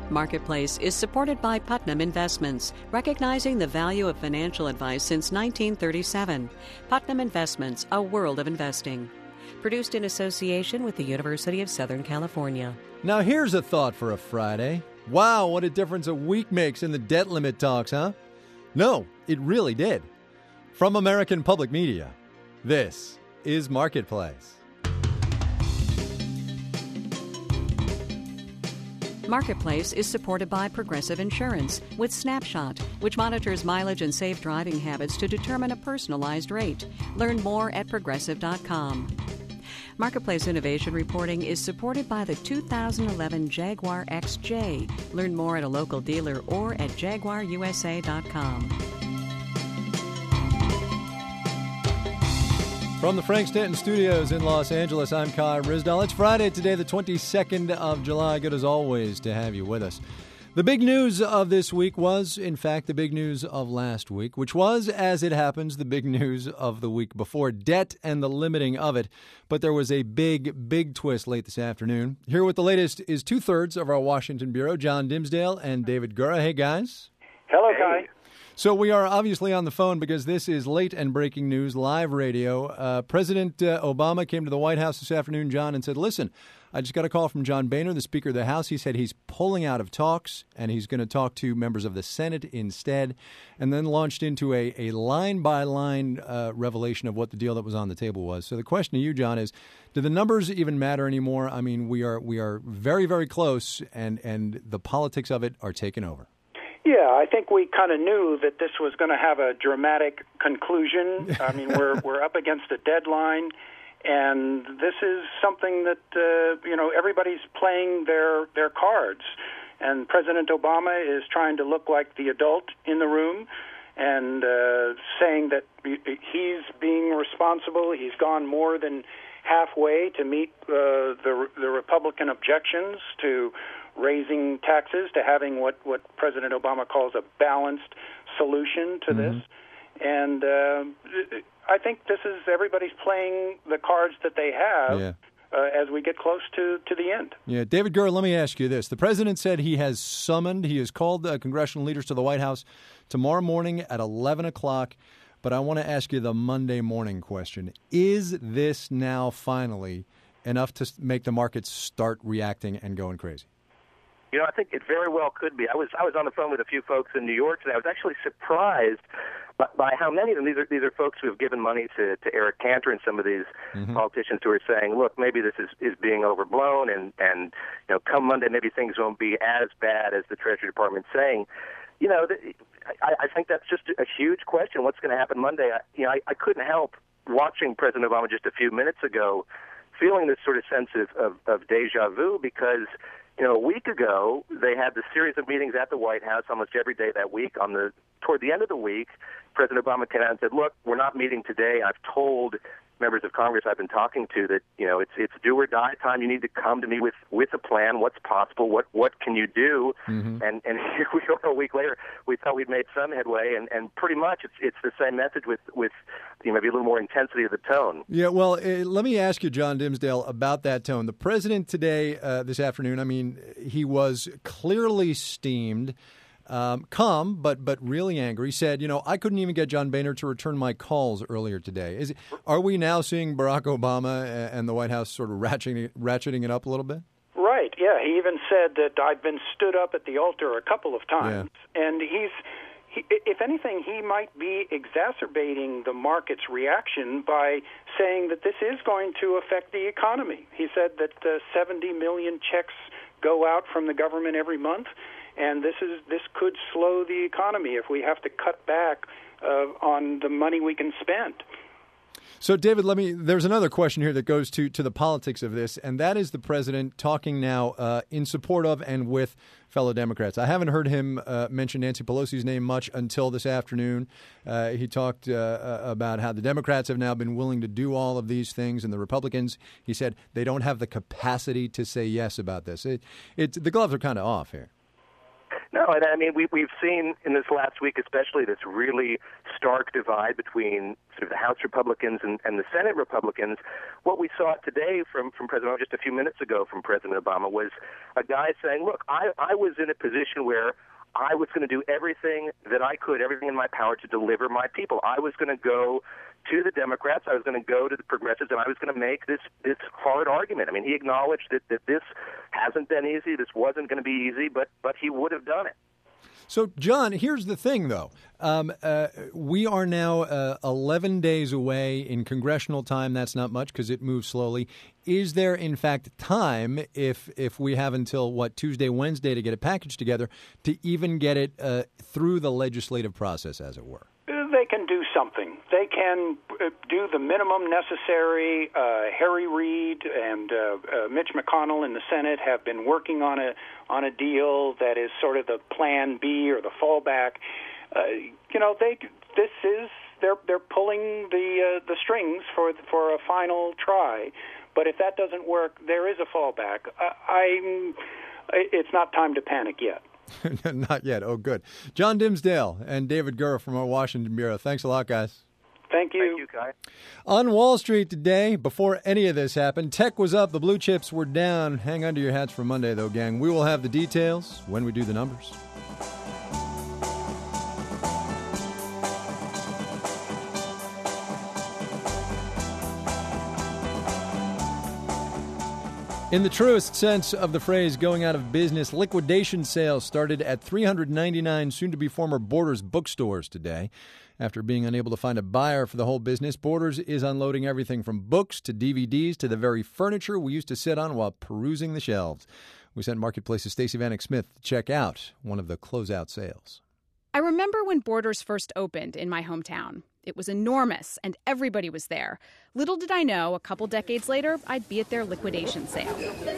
Marketplace is supported by Putnam Investments, recognizing the value of financial advice since 1937. Putnam Investments, a world of investing. Produced in association with the University of Southern California. Now here's a thought for a Friday. Wow, what a difference a week makes in the debt limit talks, huh? No, it really did. From American Public Media, this is Marketplace. Marketplace is supported by Progressive Insurance with Snapshot, which monitors mileage and safe driving habits to determine a personalized rate. Learn more at progressive.com. Marketplace Innovation Reporting is supported by the 2011 Jaguar XJ. Learn more at a local dealer or at jaguarusa.com. From the Frank Stanton Studios in Los Angeles, I'm Kai Ryssdal. It's Friday today, the 22nd of July. Good as always to have you with us. The big news of this week was, in fact, the big news of last week, which was, as it happens, the big news of the week before, debt and the limiting of it. But there was a big twist late this afternoon. Here with the latest is two-thirds of our Washington Bureau, John Dimsdale and David Gura. Hey, guys. Hello, Kai. So we are obviously on the phone because this is late and breaking news, live radio. President Obama came to the White House this afternoon, John, and said, listen, I just got a call from John Boehner, the Speaker of the House. He said he's pulling out of talks and he's going to talk to members of the Senate instead, and then launched into a line-by-line revelation of what the deal that was on the table was. So the question to you, John, is do the numbers even matter anymore? I mean, we are very, very close, and the politics of it are taking over. Yeah, I think we kind of knew that this was going to have a dramatic conclusion. I mean, we're up against a deadline, and this is something that everybody's playing their cards. And President Obama is trying to look like the adult in the room and saying that he's being responsible. He's gone more than halfway to meet the Republican objections to raising taxes, to having what President Obama calls a balanced solution to this. And I think this is everybody's playing the cards that they have as we get close to the end. Yeah, David Gura, let me ask you this. The president said he has called congressional leaders to the White House tomorrow morning at 11 o'clock. But I want to ask you the Monday morning question. Is this now finally enough to make the markets start reacting and going crazy? You know, I think it very well could be. I was on the phone with a few folks in New York today. I was actually surprised by how many of them. These are folks who have given money to Eric Cantor and some of these politicians who are saying, look, maybe this is being overblown, and come Monday, maybe things won't be as bad as the Treasury Department's saying. You know, I think that's just a huge question. What's going to happen Monday? I couldn't help watching President Obama just a few minutes ago, feeling this sort of sense of deja vu, because a week ago, they had this series of meetings at the White House almost every day that week. Toward the end of the week, President Obama came out and said, look, we're not meeting today. I've told members of Congress I've been talking to that, it's do or die time. You need to come to me with a plan. What's possible? What can you do? And here we are a week later. We thought we'd made some headway, and pretty much it's the same message with maybe a little more intensity of the tone. Yeah, well, let me ask you, John Dimsdale, about that tone. The president today, this afternoon, I mean, he was clearly steamed. Calm, but really angry, said, I couldn't even get John Boehner to return my calls earlier today. Are we now seeing Barack Obama and the White House sort of ratcheting it up a little bit? Right, yeah. He even said that I've been stood up at the altar a couple of times. Yeah. And if anything, he might be exacerbating the market's reaction by saying that this is going to affect the economy. He said that 70 million checks go out from the government every month. And this could slow the economy if we have to cut back on the money we can spend. So, David, there's another question here that goes to the politics of this, and that is the president talking now in support of and with fellow Democrats. I haven't heard him mention Nancy Pelosi's name much until this afternoon. He talked about how the Democrats have now been willing to do all of these things, and the Republicans, he said, they don't have the capacity to say yes about this. The gloves are kind of off here. No, and I mean, we've seen in this last week especially this really stark divide between sort of the House Republicans and the Senate Republicans. What we saw today from President Obama, just a few minutes ago from President Obama, was a guy saying, look, I was in a position where I was going to do everything that I could, everything in my power to deliver my people. I was going to go to the Democrats, I was going to go to the progressives, and I was going to make this hard argument. I mean, he acknowledged that this hasn't been easy, this wasn't going to be easy, but he would have done it. So, John, here's the thing, though. We are now 11 days away in congressional time. That's not much because it moves slowly. Is there, in fact, time, if we have until, Tuesday, Wednesday to get a package together, to even get it through the legislative process, as it were? They can do something. They can do the minimum necessary. Harry Reid and Mitch McConnell in the Senate have been working on a deal that is sort of the Plan B or the fallback. They're pulling the strings for a final try. But if that doesn't work, there is a fallback. It's not time to panic yet. Not yet. Oh, good. John Dimsdale and David Gura from our Washington Bureau. Thanks a lot, guys. Thank you. Thank you, Kai. On Wall Street today, before any of this happened, tech was up, the blue chips were down. Hang on to your hats for Monday, though, gang. We will have the details when we do the numbers. In the truest sense of the phrase going out of business, liquidation sales started at 399 soon-to-be former Borders bookstores today. After being unable to find a buyer for the whole business, Borders is unloading everything from books to DVDs to the very furniture we used to sit on while perusing the shelves. We sent Marketplace's Stacey Vanek Smith to check out one of the closeout sales. I remember when Borders first opened in my hometown. It was enormous, and everybody was there. Little did I know, a couple decades later, I'd be at their liquidation sale.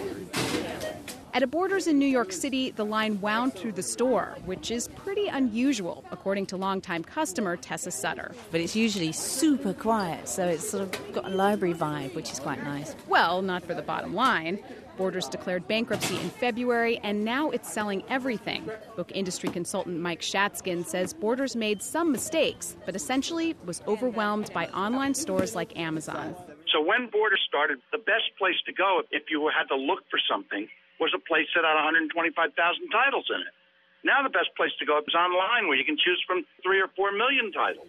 At a Borders in New York City, the line wound through the store, which is pretty unusual, according to longtime customer Tessa Sutter. But it's usually super quiet, so it's sort of got a library vibe, which is quite nice. Well, not for the bottom line. Borders declared bankruptcy in February, and now it's selling everything. Book industry consultant Mike Shatskin says Borders made some mistakes, but essentially was overwhelmed by online stores like Amazon. So when Borders started, the best place to go if you had to look for something was a place that had 125,000 titles in it. Now the best place to go is online, where you can choose from 3 or 4 million titles.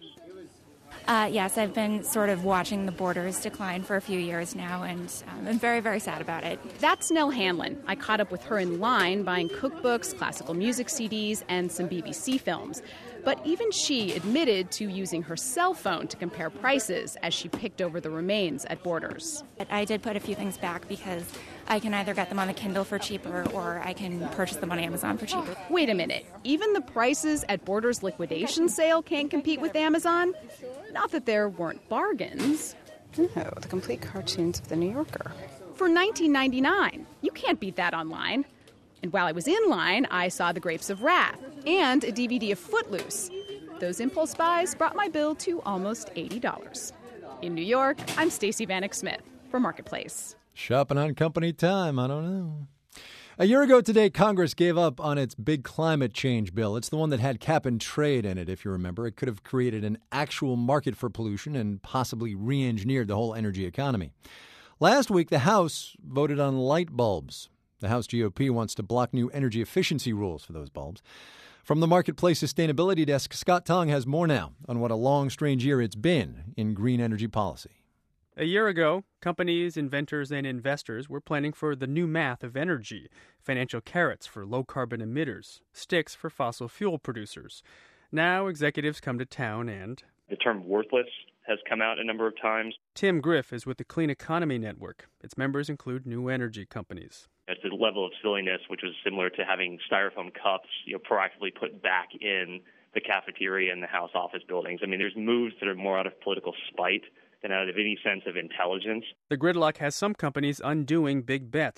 Yes, I've been sort of watching the Borders decline for a few years now, and I'm very, very sad about it. That's Nell Hanlon. I caught up with her in line buying cookbooks, classical music CDs, and some BBC films. But even she admitted to using her cell phone to compare prices as she picked over the remains at Borders. I did put a few things back because I can either get them on the Kindle for cheaper or I can purchase them on Amazon for cheaper. Wait a minute. Even the prices at Borders' liquidation sale can't compete with Amazon? Not that there weren't bargains. No, the complete cartoons of The New Yorker. For $19.99. You can't beat that online. And while I was in line, I saw The Grapes of Wrath and a DVD of Footloose. Those impulse buys brought my bill to almost $80. In New York, I'm Stacey Vanek Smith for Marketplace. Shopping on company time, I don't know. A year ago today, Congress gave up on its big climate change bill. It's the one that had cap and trade in it, if you remember. It could have created an actual market for pollution and possibly re-engineered the whole energy economy. Last week, the House voted on light bulbs. The House GOP wants to block new energy efficiency rules for those bulbs. From the Marketplace Sustainability Desk, Scott Tong has more now on what a long, strange year it's been in green energy policy. A year ago, companies, inventors, and investors were planning for the new math of energy, financial carrots for low-carbon emitters, sticks for fossil fuel producers. Now executives come to town and... The term worthless has come out a number of times. Tim Griff is with the Clean Economy Network. Its members include new energy companies. It's a level of silliness which was similar to having styrofoam cups proactively put back in the cafeteria and the House office buildings. I mean, there's moves that are more out of political spite than out of any sense of intelligence. The gridlock has some companies undoing big bets.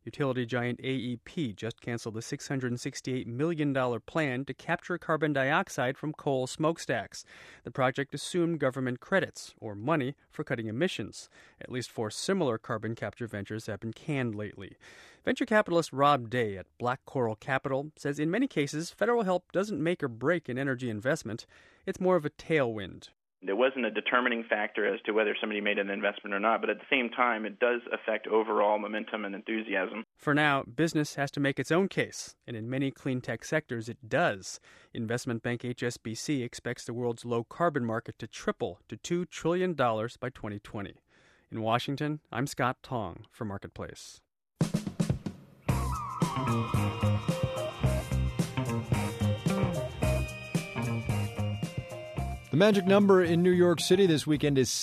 Utility giant AEP just canceled a $668 million plan to capture carbon dioxide from coal smokestacks. The project assumed government credits, or money, for cutting emissions. At least 4 similar carbon capture ventures have been canned lately. Venture capitalist Rob Day at Black Coral Capital says in many cases, federal help doesn't make or break an energy investment. It's more of a tailwind. There wasn't a determining factor as to whether somebody made an investment or not, but at the same time, it does affect overall momentum and enthusiasm. For now, business has to make its own case, and in many clean tech sectors it does. Investment bank HSBC expects the world's low-carbon market to triple to $2 trillion by 2020. In Washington, I'm Scott Tong for Marketplace. The magic number in New York City this weekend is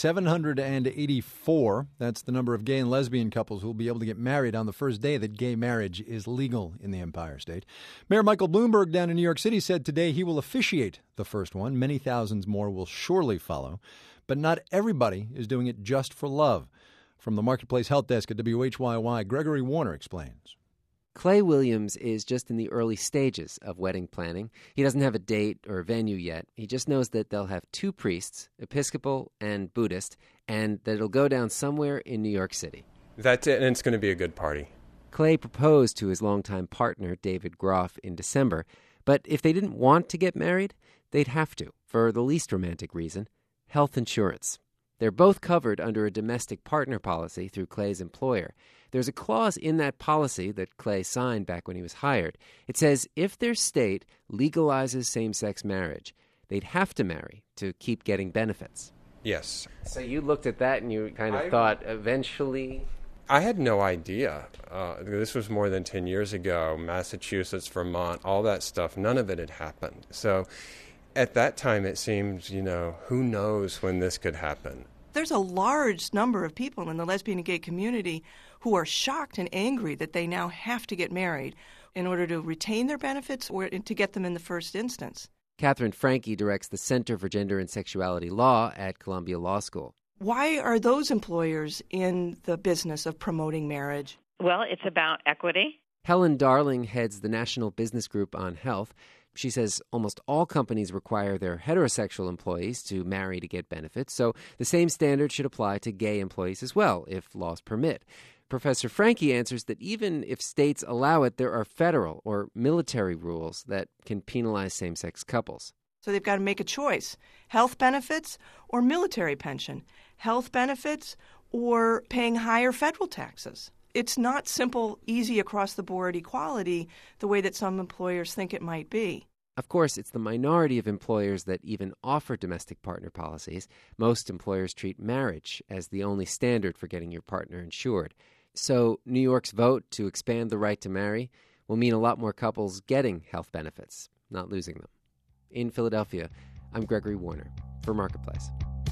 784. That's the number of gay and lesbian couples who will be able to get married on the first day that gay marriage is legal in the Empire State. Mayor Michael Bloomberg down in New York City said today he will officiate the first one. Many thousands more will surely follow. But not everybody is doing it just for love. From the Marketplace Health Desk at WHYY, Gregory Warner explains. Clay Williams is just in the early stages of wedding planning. He doesn't have a date or a venue yet. He just knows that they'll have 2 priests, Episcopal and Buddhist, and that it'll go down somewhere in New York City. That's it, and it's going to be a good party. Clay proposed to his longtime partner, David Groff, in December. But if they didn't want to get married, they'd have to, for the least romantic reason, health insurance. They're both covered under a domestic partner policy through Clay's employer. There's a clause in that policy that Clay signed back when he was hired. It says if their state legalizes same-sex marriage, they'd have to marry to keep getting benefits. Yes. So you looked at that and you kind of thought eventually... I had no idea. This was more than 10 years ago. Massachusetts, Vermont, all that stuff, none of it had happened. So at that time it seemed, who knows when this could happen. There's a large number of people in the lesbian and gay community who are shocked and angry that they now have to get married in order to retain their benefits or to get them in the first instance. Catherine Franke directs the Center for Gender and Sexuality Law at Columbia Law School. Why are those employers in the business of promoting marriage? Well, it's about equity. Helen Darling heads the National Business Group on Health. She says almost all companies require their heterosexual employees to marry to get benefits, so the same standard should apply to gay employees as well, if laws permit. Professor Franke answers that even if states allow it, there are federal or military rules that can penalize same-sex couples. So they've got to make a choice: health benefits or military pension, health benefits or paying higher federal taxes. It's not simple, easy across-the-board equality the way that some employers think it might be. Of course, it's the minority of employers that even offer domestic partner policies. Most employers treat marriage as the only standard for getting your partner insured. So New York's vote to expand the right to marry will mean a lot more couples getting health benefits, not losing them. In Philadelphia, I'm Gregory Warner for Marketplace.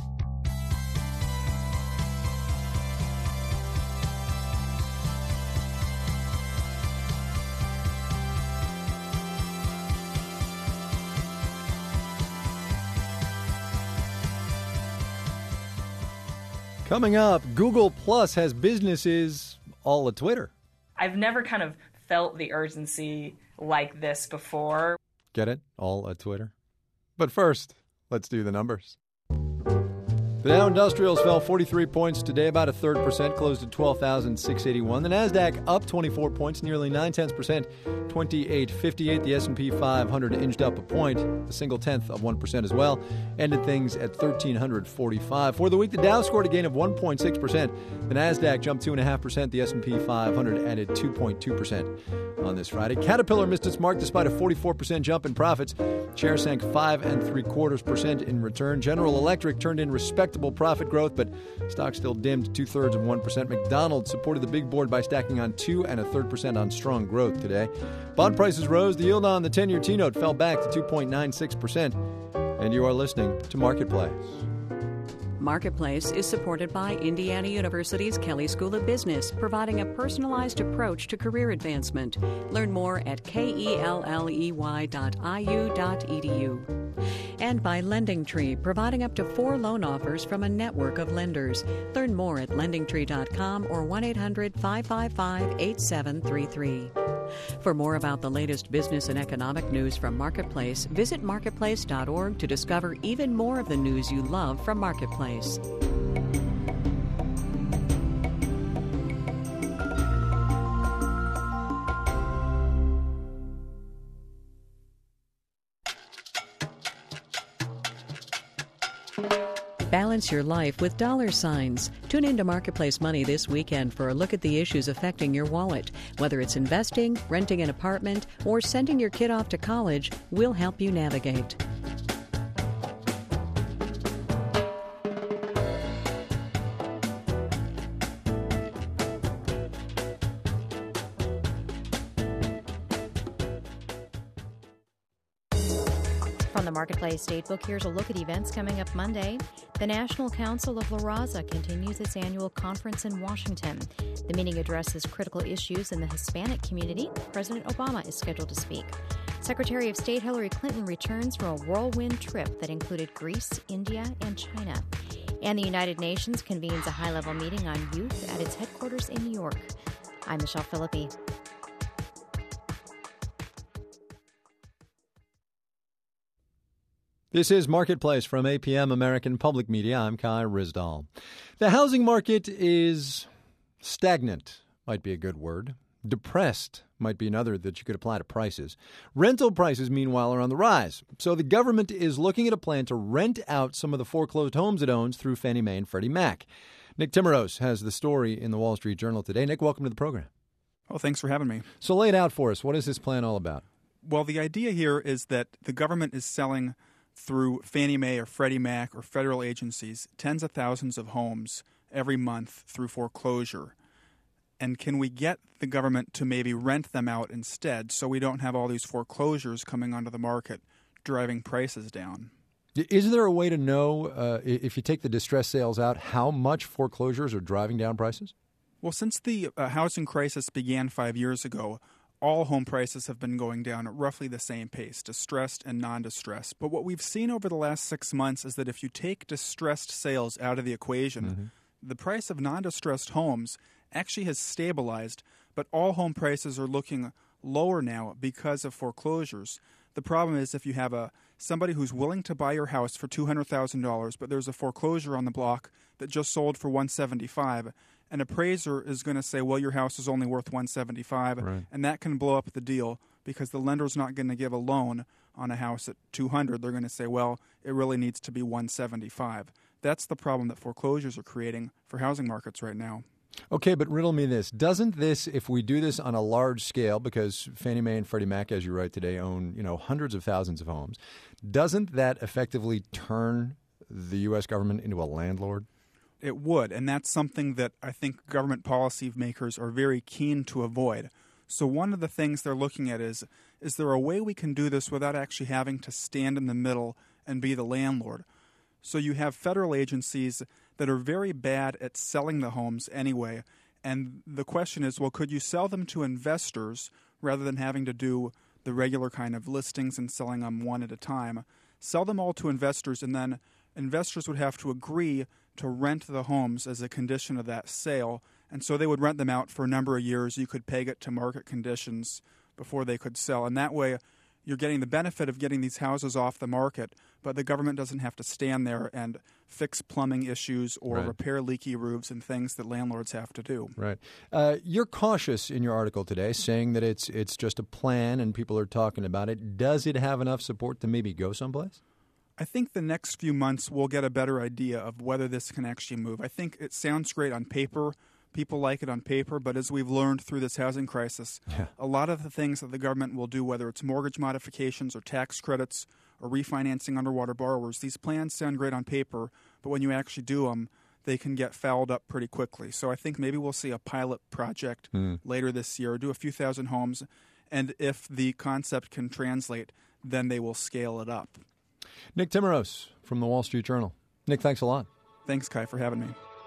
Coming up, Google Plus has businesses all at Twitter. I've never kind of felt the urgency like this before. Get it? All at Twitter. But first, let's do the numbers. The Dow Industrials fell 43 points today, about 1/3%, closed at 12,681. The Nasdaq up 24 points, nearly 0.9%, 2858. The S&P 500 inched up a point, a 0.1% as well, ended things at 1,345. For the week, the Dow scored a gain of 1.6%. The Nasdaq jumped 2.5%. The S&P 500 added 2.2% on this Friday. Caterpillar missed its mark despite a 44% jump in profits. Shares sank 5.75% in return. General Electric turned in respectable profit growth, but stock still dimmed 2/3%. McDonald's supported the big board by stacking on 2 1/3% on strong growth today. Bond prices rose. The yield on the 10-year T-note fell back to 2.96%. And you are listening to Marketplace. Marketplace is supported by Indiana University's Kelley School of Business, providing a personalized approach to career advancement. Learn more at kelley.iu.edu. And by LendingTree, providing up to 4 loan offers from a network of lenders. Learn more at lendingtree.com or 1-800-555-8733. For more about the latest business and economic news from Marketplace, visit marketplace.org to discover even more of the news you love from Marketplace. Balance your life with dollar signs. Tune into Marketplace Money this weekend for a look at the issues affecting your wallet. Whether it's investing, renting an apartment, or sending your kid off to college, we'll help you navigate. From the Marketplace Statebook, here's a look at events coming up Monday. The National Council of La Raza continues its annual conference in Washington. The meeting addresses critical issues in the Hispanic community. President Obama is scheduled to speak. Secretary of State Hillary Clinton returns from a whirlwind trip that included Greece, India, and China. And the United Nations convenes a high-level meeting on youth at its headquarters in New York. I'm Michelle Philippi. This is Marketplace from APM American Public Media. I'm Kai Ryssdal. The housing market is stagnant, might be a good word. Depressed might be another that you could apply to prices. Rental prices, meanwhile, are on the rise. So the government is looking at a plan to rent out some of the foreclosed homes it owns through Fannie Mae and Freddie Mac. Nick Timmeros has the story in the Wall Street Journal today. Nick, welcome to the program. Well, thanks for having me. So lay it out for us. What is this plan all about? Well, the idea here is that the government is selling through Fannie Mae or Freddie Mac or federal agencies tens of thousands of homes every month through foreclosure. And can we get the government to maybe rent them out instead so we don't have all these foreclosures coming onto the market driving prices down? Is there a way to know, if you take the distressed sales out, how much foreclosures are driving down prices? Well, since the housing crisis began 5 years ago, all home prices have been going down at roughly the same pace, distressed and non-distressed. But what we've seen over the last 6 months is that if you take distressed sales out of the equation, the price of non-distressed homes actually has stabilized, but all home prices are looking lower now because of foreclosures. The problem is if you have somebody who's willing to buy your house for $200,000, but there's a foreclosure on the block that just sold for $175,000, an appraiser is going to say, well, your house is only worth $175,000, right, and that can blow up the deal because the lender's not going to give a loan on a house at $200,000. They're going to say, well, it really needs to be $175,000. That's the problem that foreclosures are creating for housing markets right now. Okay, but riddle me this. Doesn't this, if we do this on a large scale, because Fannie Mae and Freddie Mac, as you write today, own hundreds of thousands of homes, doesn't that effectively turn the U.S. government into a landlord? It would, and that's something that I think government policymakers are very keen to avoid. So one of the things they're looking at is there a way we can do this without actually having to stand in the middle and be the landlord? So you have federal agencies that are very bad at selling the homes anyway, and the question is, well, could you sell them to investors rather than having to do the regular kind of listings and selling them one at a time? Sell them all to investors, and then investors would have to agree to rent the homes as a condition of that sale, and so they would rent them out for a number of years. You could peg it to market conditions before they could sell, and that way you're getting the benefit of getting these houses off the market, but the government doesn't have to stand there and fix plumbing issues or right, repair leaky roofs and things that landlords have to do. Right. You're cautious in your article today, saying that it's just a plan and people are talking about it. Does it have enough support to maybe go someplace? I think the next few months we'll get a better idea of whether this can actually move. I think it sounds great on paper. People like it on paper, but as we've learned through this housing crisis, a lot of the things that the government will do, whether it's mortgage modifications or tax credits or refinancing underwater borrowers, these plans sound great on paper, but when you actually do them, they can get fouled up pretty quickly. So I think maybe we'll see a pilot project later this year, do a few thousand homes, and if the concept can translate, then they will scale it up. Nick Timmeros from the Wall Street Journal. Nick, thanks a lot. Thanks, Kai, for having me.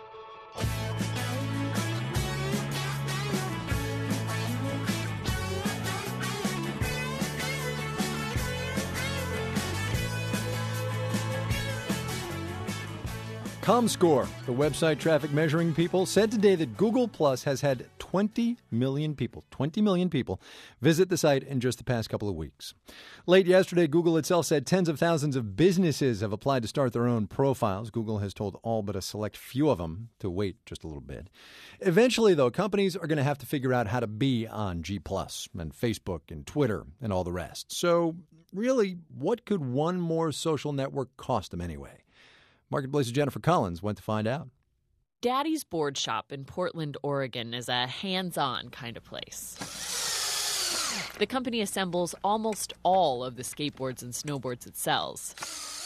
ComScore, the website traffic measuring people, said today that Google Plus has had 20 million people visit the site in just the past couple of weeks. Late yesterday, Google itself said tens of thousands of businesses have applied to start their own profiles. Google has told all but a select few of them to wait just a little bit. Eventually, though, companies are going to have to figure out how to be on G+, and Facebook and Twitter and all the rest. So, really, what could one more social network cost them anyway? Marketplace's Jennifer Collins went to find out. Daddy's Board Shop in Portland, Oregon is a hands-on kind of place. The company assembles almost all of the skateboards and snowboards it sells.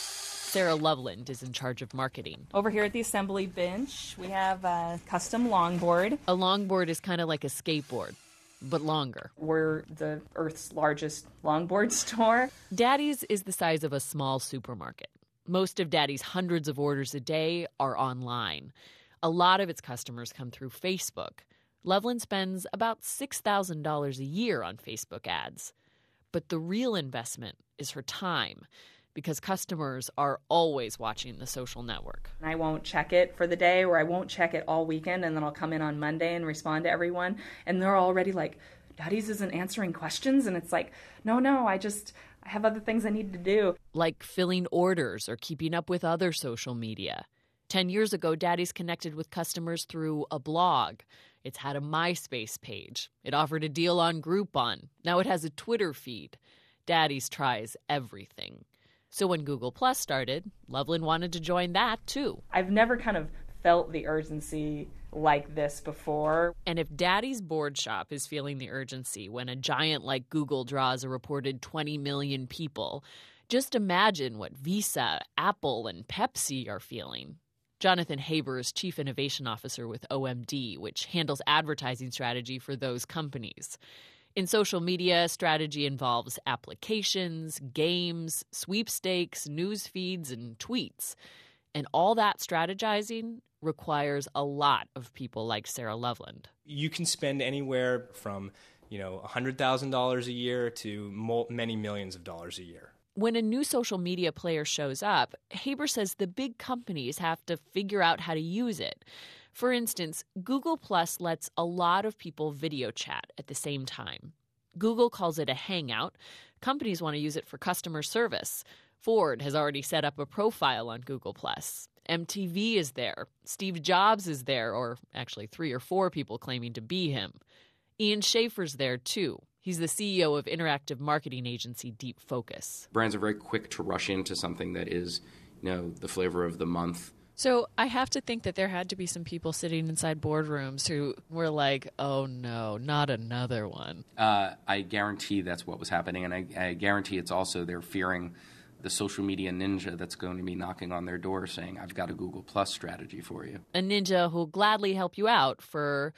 Sarah Loveland is in charge of marketing. Over here at the assembly bench, we have a custom longboard. A longboard is kind of like a skateboard, but longer. We're the Earth's largest longboard store. Daddy's is the size of a small supermarket. Most of Daddy's hundreds of orders a day are online. A lot of its customers come through Facebook. Loveland spends about $6,000 a year on Facebook ads. But the real investment is her time, because customers are always watching the social network. I won't check it for the day, or I won't check it all weekend, and then I'll come in on Monday and respond to everyone, and they're already like, Daddy's isn't answering questions, and it's like, no, I have other things I need to do. Like filling orders or keeping up with other social media. 10 years ago, Daddy's connected with customers through a blog. It's had a MySpace page. It offered a deal on Groupon. Now it has a Twitter feed. Daddy's tries everything. So when Google Plus started, Loveland wanted to join that, too. I've never kind of felt the urgency like this before. And if Daddy's Board Shop is feeling the urgency when a giant like Google draws a reported 20 million people, just imagine what Visa, Apple, and Pepsi are feeling. Jonathan Haber is Chief Innovation Officer with OMD, which handles advertising strategy for those companies. In social media, strategy involves applications, games, sweepstakes, news feeds, and tweets. And all that strategizing requires a lot of people like Sarah Loveland. You can spend anywhere from, $100,000 a year to many millions of dollars a year. When a new social media player shows up, Haber says the big companies have to figure out how to use it. For instance, Google Plus lets a lot of people video chat at the same time. Google calls it a hangout. Companies want to use it for customer service. Ford has already set up a profile on Google Plus. MTV is there. Steve Jobs is there, or actually 3 or 4 people claiming to be him. Ian Schaefer's there, too. He's the CEO of interactive marketing agency Deep Focus. Brands are very quick to rush into something that is, the flavor of the month. So I have to think that there had to be some people sitting inside boardrooms who were like, oh, no, not another one. I guarantee that's what was happening, and I guarantee it's also they're fearing the social media ninja that's going to be knocking on their door saying, I've got a Google Plus strategy for you. A ninja who'll gladly help you out for,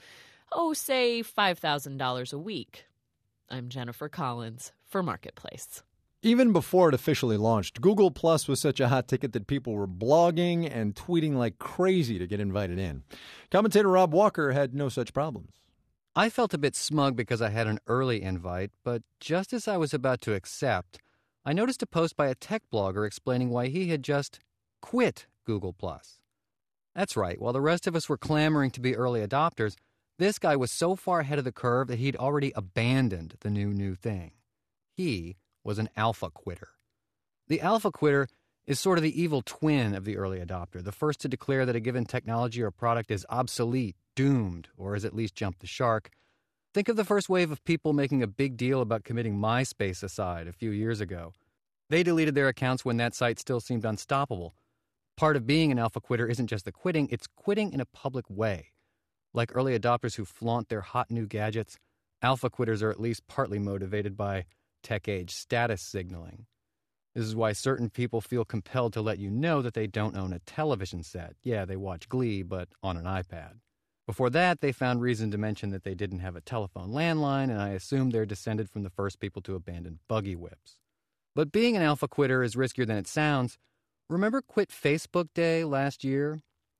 say $5,000 a week. I'm Jennifer Collins for Marketplace. Even before it officially launched, Google Plus was such a hot ticket that people were blogging and tweeting like crazy to get invited in. Commentator Rob Walker had no such problems. I felt a bit smug because I had an early invite, but just as I was about to accept, I noticed a post by a tech blogger explaining why he had just quit Google Plus. That's right, while the rest of us were clamoring to be early adopters, this guy was so far ahead of the curve that he'd already abandoned the new thing. He was an alpha quitter. The alpha quitter is sort of the evil twin of the early adopter, the first to declare that a given technology or product is obsolete, doomed, or has at least jumped the shark. Think of the first wave of people making a big deal about committing MySpace aside a few years ago. They deleted their accounts when that site still seemed unstoppable. Part of being an alpha quitter isn't just the quitting, it's quitting in a public way. Like early adopters who flaunt their hot new gadgets, alpha quitters are at least partly motivated by tech-age status signaling. This is why certain people feel compelled to let you know that they don't own a television set. Yeah, they watch Glee, but on an iPad. Before that, they found reason to mention that they didn't have a telephone landline, and I assumed they're descended from the first people to abandon buggy whips. But being an alpha quitter is riskier than it sounds. Remember Quit Facebook Day last year?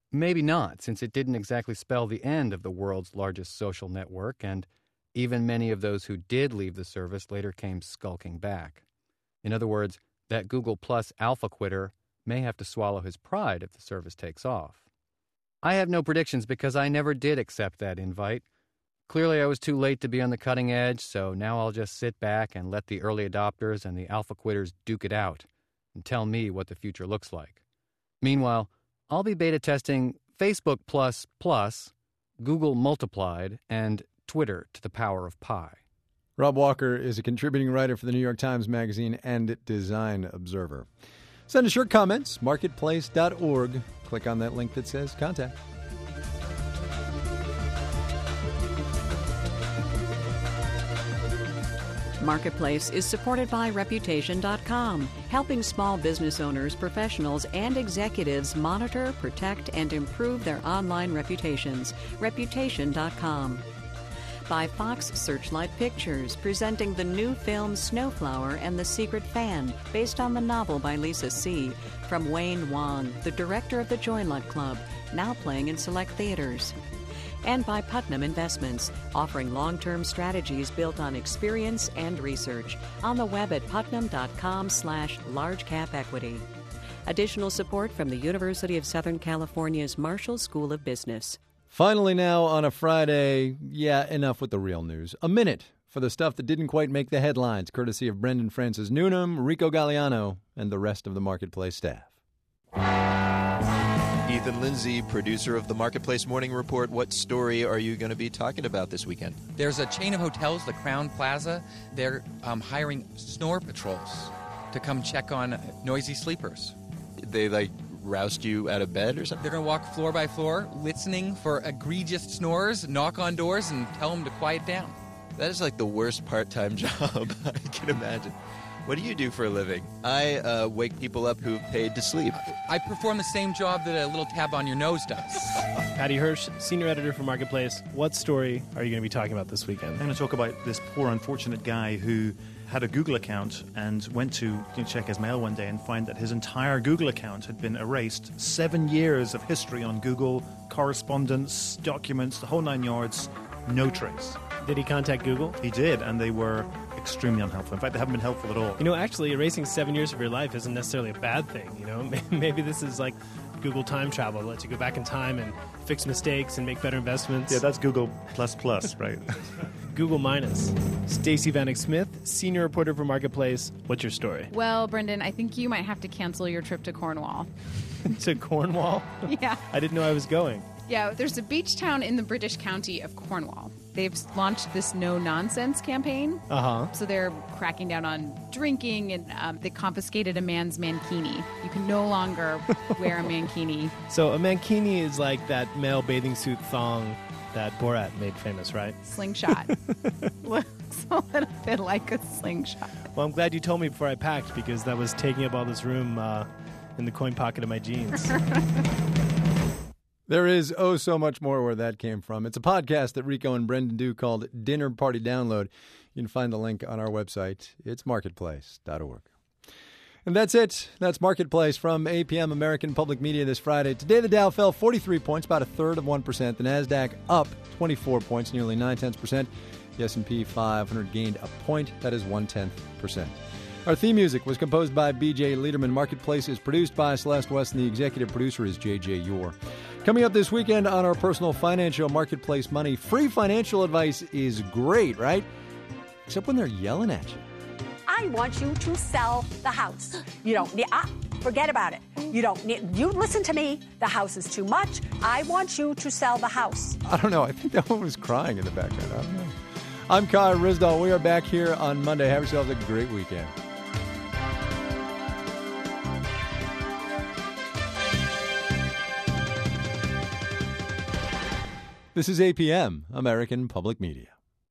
Maybe not, since it didn't exactly spell the end of the world's largest social network, and even many of those who did leave the service later came skulking back. In other words, that Google Plus alpha quitter may have to swallow his pride if the service takes off. I have no predictions because I never did accept that invite. Clearly, I was too late to be on the cutting edge, so now I'll just sit back and let the early adopters and the alpha quitters duke it out and tell me what the future looks like. Meanwhile, I'll be beta testing Facebook Plus, Google Multiplied, and Twitter to the power of pi. Rob Walker is a contributing writer for the New York Times Magazine and Design Observer. Send us your comments, marketplace.org. Click on that link that says contact. Marketplace is supported by Reputation.com, helping small business owners, professionals, and executives monitor, protect, and improve their online reputations. Reputation.com. By Fox Searchlight Pictures, presenting the new film Snowflower and the Secret Fan, based on the novel by Lisa See, from Wayne Wong, the director of the Joy Luck Club, now playing in select theaters. And by Putnam Investments, offering long-term strategies built on experience and research. On the web at putnam.com/largecapequity. Additional support from the University of Southern California's Marshall School of Business. Finally now on a Friday, enough with the real news. A minute for the stuff that didn't quite make the headlines, courtesy of Brendan Francis Newnham, Rico Galliano, and the rest of the Marketplace staff. Ethan Lindsay, producer of the Marketplace Morning Report. What story are you going to be talking about this weekend? There's a chain of hotels, the Crown Plaza. They're hiring snore patrols to come check on noisy sleepers. They, roust you out of bed or something? They're going to walk floor by floor, listening for egregious snores, knock on doors, and tell them to quiet down. That is the worst part-time job I can imagine. What do you do for a living? I wake people up who've paid to sleep. I perform the same job that a little tab on your nose does. Patty Hirsch, senior editor for Marketplace. What story are you going to be talking about this weekend? I'm going to talk about this poor, unfortunate guy who had a Google account and went to check his mail one day and find that his entire Google account had been erased. 7 years of history on Google, correspondence, documents, the whole 9 yards, no trace. Did he contact Google? He did, and they were extremely unhelpful. In fact, they haven't been helpful at all. Actually, erasing 7 years of your life isn't necessarily a bad thing, Maybe this is like Google time travel. It lets you go back in time and fix mistakes and make better investments. Yeah, that's Google plus, right? Google minus. Stacey Vanek Smith, senior reporter for Marketplace. What's your story? Well, Brendan, I think you might have to cancel your trip to Cornwall. To Cornwall? Yeah. I didn't know I was going. Yeah, there's a beach town in the British county of Cornwall. They've launched this no-nonsense campaign. Uh-huh. So they're cracking down on drinking, and they confiscated a man's mankini. You can no longer wear a mankini. So a mankini is like that male bathing suit thong that Borat made famous, right? Slingshot. Looks a little bit like a slingshot. Well, I'm glad you told me before I packed, because that was taking up all this room in the coin pocket of my jeans. There is so much more where that came from. It's a podcast that Rico and Brendan do called Dinner Party Download. You can find the link on our website. It's marketplace.org. And that's it. That's Marketplace from APM American Public Media this Friday. Today the Dow fell 43 points, about 1/3%. The NASDAQ up 24 points, nearly 0.9%. The S&P 500 gained a point. That is 0.1%. Our theme music was composed by B.J. Liederman. Marketplace is produced by Celeste West, and the executive producer is J.J. Yore. Coming up this weekend on our personal financial Marketplace Money, free financial advice is great, right? Except when they're yelling at you. I want you to sell the house. You don't need, forget about it. You don't need, you listen to me. The house is too much. I want you to sell the house. I don't know. I think that one was crying in the background. I don't know. I'm Kai Ryssdal. We are back here on Monday. Have yourselves a great weekend. This is APM, American Public Media.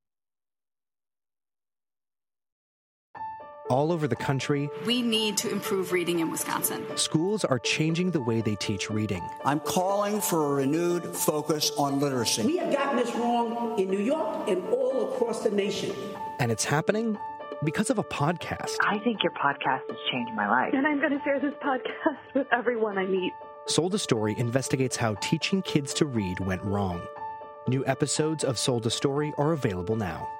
All over the country, we need to improve reading in Wisconsin. Schools are changing the way they teach reading. I'm calling for a renewed focus on literacy. We have gotten this wrong in New York and all across the nation. And it's happening because of a podcast. I think your podcast has changed my life. And I'm going to share this podcast with everyone I meet. Sold a Story investigates how teaching kids to read went wrong. New episodes of Sold a Story are available now.